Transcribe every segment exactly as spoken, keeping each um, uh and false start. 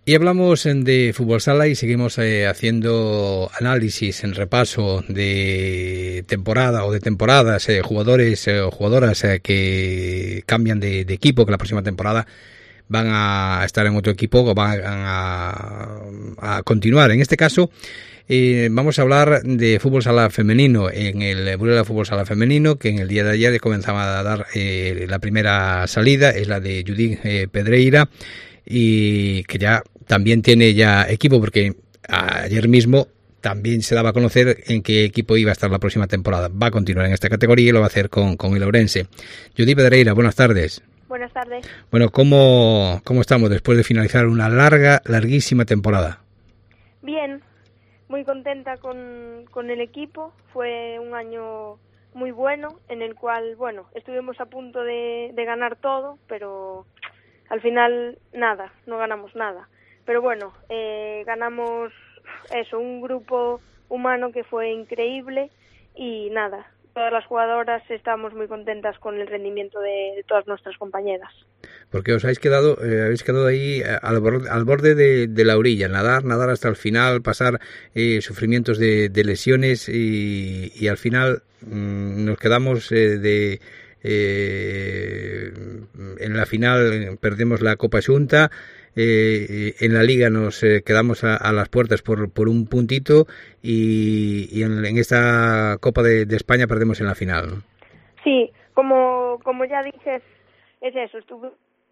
Y hablamos de fútbol sala y seguimos eh, haciendo análisis en repaso de temporada o de temporadas, eh, jugadores eh, o jugadoras eh, que cambian de, de equipo, que la próxima temporada van a estar en otro equipo o van a, a continuar. En este caso, eh, vamos a hablar de fútbol sala femenino en el Burela Fútbol Sala Femenino, que en el día de ayer comenzaba a dar eh, la primera salida, es la de Judith eh, Pedreira, y que ya también tiene ya equipo, porque ayer mismo también se daba a conocer en qué equipo iba a estar la próxima temporada. Va a continuar en esta categoría y lo va a hacer con, con el Ourense. Judith Pedreira, buenas tardes. Buenas tardes. Bueno, ¿cómo, ¿cómo estamos después de finalizar una larga, larguísima temporada? Bien, muy contenta con, con el equipo. Fue un año muy bueno en el cual, bueno, estuvimos a punto de, de ganar todo, pero al final nada, no ganamos nada. Pero bueno, eh, ganamos eso, un grupo humano que fue increíble y nada, todas las jugadoras estamos muy contentas con el rendimiento de, de todas nuestras compañeras. Porque os habéis quedado, eh, habéis quedado ahí al borde, al borde de, de la orilla, nadar, nadar hasta el final, pasar eh, sufrimientos de, de lesiones y, y al final mmm, nos quedamos eh, de eh, en la final perdemos la Copa Xunta. Eh, en la Liga nos eh, quedamos a, a las puertas por, por un puntito y, y en, en esta Copa de, de España perdemos en la final, ¿no? Sí, como, como ya dices, es eso, estuve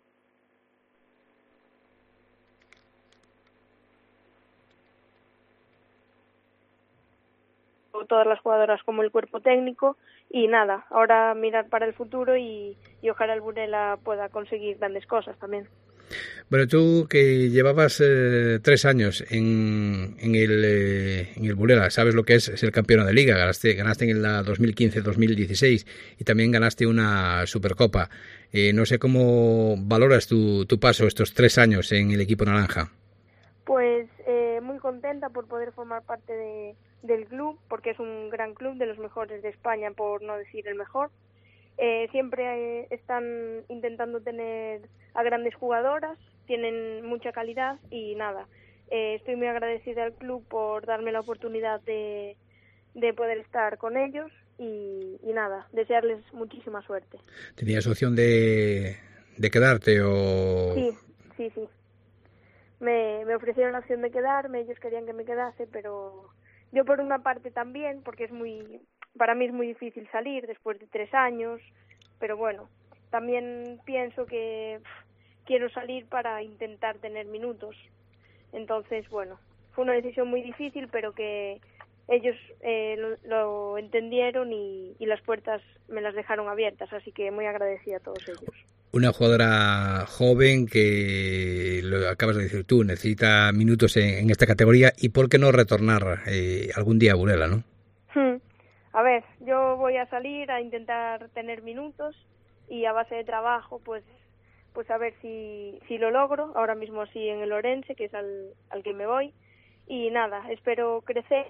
todas las jugadoras como el cuerpo técnico y nada, ahora mirar para el futuro y, y ojalá el Burela pueda conseguir grandes cosas también. Bueno, tú que llevabas eh, tres años en, en el eh, en el Burela, sabes lo que es ser campeona de Liga, ganaste, ganaste en la dos mil quince dos mil dieciséis y también ganaste una Supercopa. Eh, no sé cómo valoras tu, tu paso estos tres años en el equipo naranja. Pues eh, muy contenta por poder formar parte de, del club, porque es un gran club, de los mejores de España, por no decir el mejor. Eh, siempre eh, están intentando tener a grandes jugadoras, tienen mucha calidad y nada, eh, estoy muy agradecida al club por darme la oportunidad de, de poder estar con ellos y, y nada, desearles muchísima suerte. ¿Tenías opción de, de quedarte o...? Sí, sí, sí. Me, me ofrecieron la opción de quedarme, ellos querían que me quedase, pero yo por una parte también, porque es muy, para mí es muy difícil salir después de tres años, pero bueno, también pienso que pff, quiero salir para intentar tener minutos. Entonces, bueno, fue una decisión muy difícil, pero que ellos eh, lo, lo entendieron y, y las puertas me las dejaron abiertas, así que muy agradecida a todos ellos. Una jugadora joven que, lo acabas de decir tú, necesita minutos en, en esta categoría y por qué no retornar eh, algún día a Burela, ¿no? Hmm. A ver, yo voy a salir a intentar tener minutos y a base de trabajo, pues pues a ver si, si lo logro, ahora mismo sí en el Ourense, que es al, al que me voy, y nada, espero crecer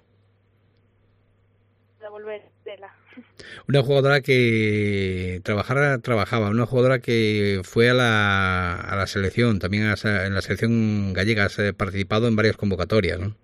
a volver a Burela. Una jugadora que trabajara, trabajaba, una jugadora que fue a la, a la selección, también a, en la selección gallega, has participado en varias convocatorias, ¿no?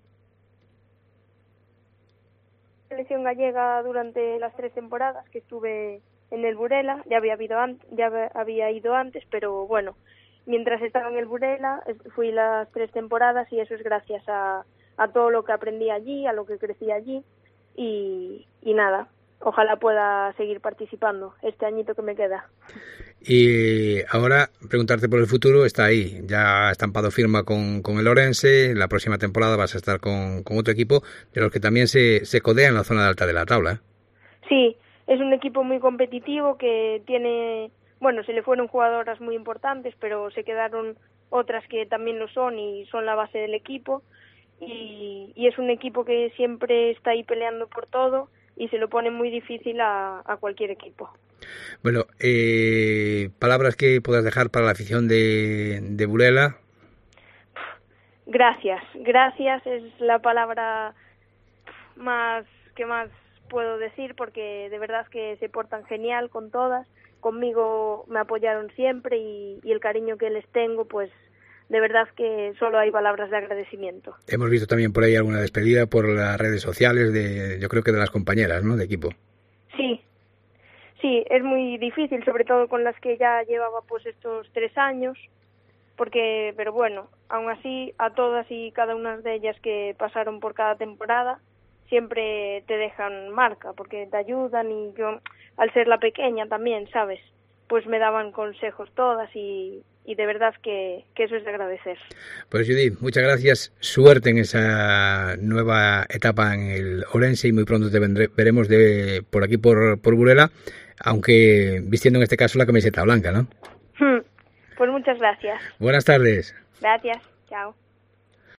Selección gallega durante las tres temporadas que estuve en el Burela, ya había, habido an- ya había ido antes, pero bueno, mientras estaba en el Burela fui las tres temporadas y eso es gracias a, a todo lo que aprendí allí, a lo que crecí allí y, y nada, ojalá pueda seguir participando este añito que me queda. Y ahora preguntarte por el futuro está ahí, ya ha estampado firma con, con el Ourense, la próxima temporada vas a estar con, con otro equipo de los que también se, se codea en la zona de alta de la tabla, ¿eh? Sí, es un equipo muy competitivo que tiene, bueno, se le fueron jugadoras muy importantes, pero se quedaron otras que también lo son y son la base del equipo y, y es un equipo que siempre está ahí peleando por todo y se lo pone muy difícil a, a cualquier equipo. Bueno, eh, palabras que puedas dejar para la afición de, de Burela. Gracias, gracias es la palabra más que más puedo decir porque de verdad que se portan genial con todas, conmigo me apoyaron siempre y, y el cariño que les tengo pues de verdad que solo hay palabras de agradecimiento. Hemos visto también por ahí alguna despedida por las redes sociales, de yo creo que de las compañeras, ¿no?, de equipo. Sí, sí, es muy difícil, sobre todo con las que ya llevaba pues estos tres años, porque, pero bueno, aún así a todas y cada una de ellas que pasaron por cada temporada siempre te dejan marca, porque te ayudan, y yo, al ser la pequeña también, ¿sabes?, pues me daban consejos todas, y, y de verdad que, que eso es de agradecer. Pues Judith, muchas gracias, suerte en esa nueva etapa en el Ourense, y muy pronto te vendré, veremos de por aquí por, por Burela, aunque vistiendo en este caso la camiseta blanca, ¿no? Pues muchas gracias. Buenas tardes. Gracias, chao.